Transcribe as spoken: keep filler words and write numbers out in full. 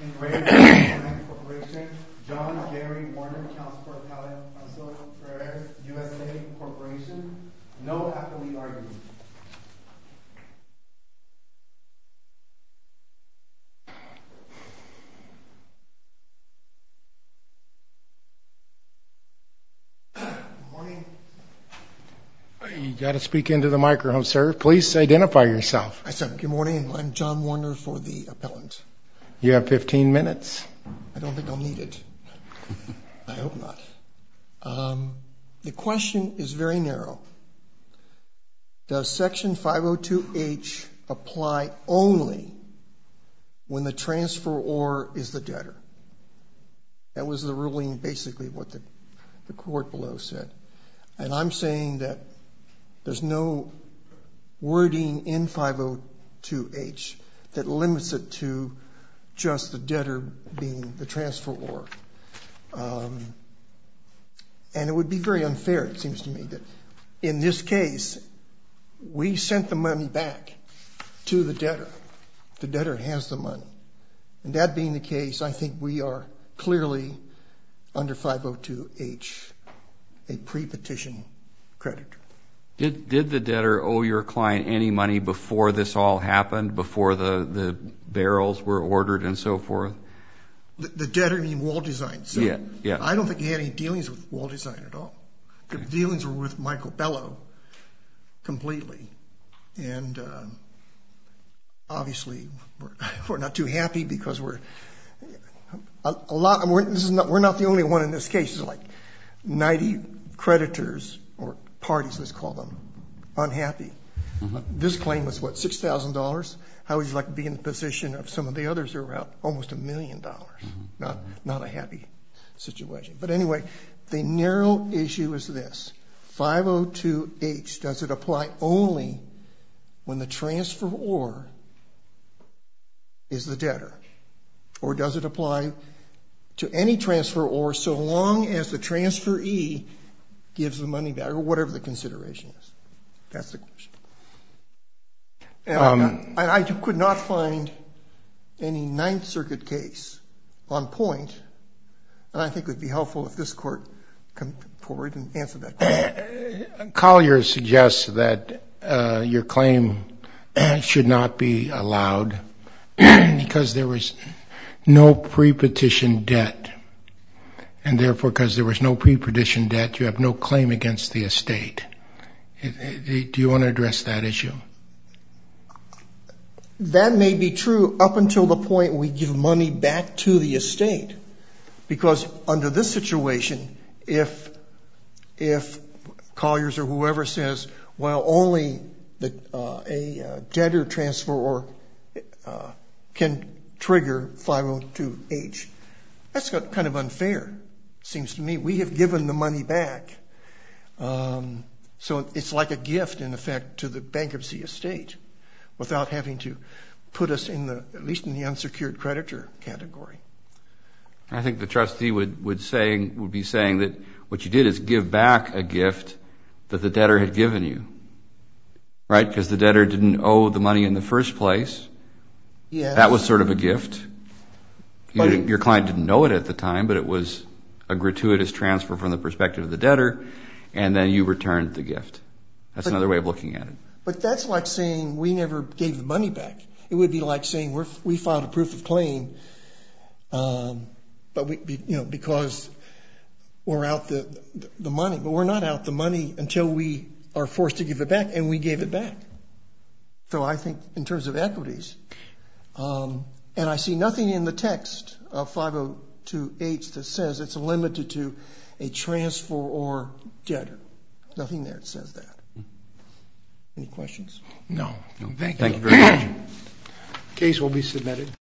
In Ray Bank Corporation, John Gary Warner, Counsel for Appellate, Counsel for U S A Corporation. No appellate argument. Good morning. You got to speak into the microphone, sir. Please identify yourself. I said, good morning. I'm John Warner for the appellant. You have fifteen minutes. I don't think I'll need it. I hope not. Um, the question is very narrow. Does Section five oh two H apply only when the transferor is the debtor? That was the ruling, basically, what the, the court below said. And I'm saying that there's no wording in five oh two H that limits it to just the debtor being the transferor. Um, and it would be very unfair, it seems to me, that in this case, we sent the money back to the debtor. The debtor has the money. And that being the case, I think we are clearly, under five oh two H, a pre-petition creditor. Did did the debtor owe your client any money before this all happened, before the, the barrels were ordered and so forth? The, the debtor, you mean Wall Design? So yeah, yeah. I don't think he had any dealings with Wall Design at all. The okay. dealings were with Michael Bello completely. And uh, obviously, we're, we're not too happy because we're a, a lot. We're, this is not, we're not the only one in this case. There's like ninety creditors or parties, let's call them, unhappy. Mm-hmm. This claim was, what, six thousand dollars? How would you like to be in the position of some of the others who are out almost a million dollars? Mm-hmm. Not, not a happy situation. But anyway, the narrow issue is this. five oh two H, does it apply only when the transferor is the debtor? Or does it apply to any transferor so long as the transferee gives the money back, or whatever the consideration is? That's the question. And, um, I, and I could not find any Ninth Circuit case on point, and I think it would be helpful if this court come forward and answer that question. Collier suggests that uh, your claim should not be allowed because there was no pre-petition debt. And therefore, because there was no pre-petition debt, you have no claim against the estate. Do you want to address that issue? That may be true up until the point we give money back to the estate. Because under this situation, if if Colliers or whoever says, well, only the, uh, a uh, debtor transferor uh, can trigger five oh two H, that's kind of unfair. Seems to me. We have given the money back. Um, so it's like a gift, in effect, to the bankruptcy estate without having to put us in the, at least in the unsecured creditor category. I think the trustee would, would saying, would be saying that what you did is give back a gift that the debtor had given you. Right? Because the debtor didn't owe the money in the first place. Yes. That was sort of a gift. You didn't, your client didn't know it at the time, but it was a gratuitous transfer from the perspective of the debtor, and then you returned the gift. That's but, another way of looking at it. But that's like saying we never gave the money back. It would be like saying we're, we filed a proof of claim, um, but we, you know, because we're out the, the the money, but we're not out the money until we are forced to give it back, and we gave it back. So I think in terms of equities, um, and I see nothing in the text of five oh two H that says it's limited to a transfer or debtor. Nothing there that says that. Any questions? No. no. Thank you. Thank you very much. Case will be submitted.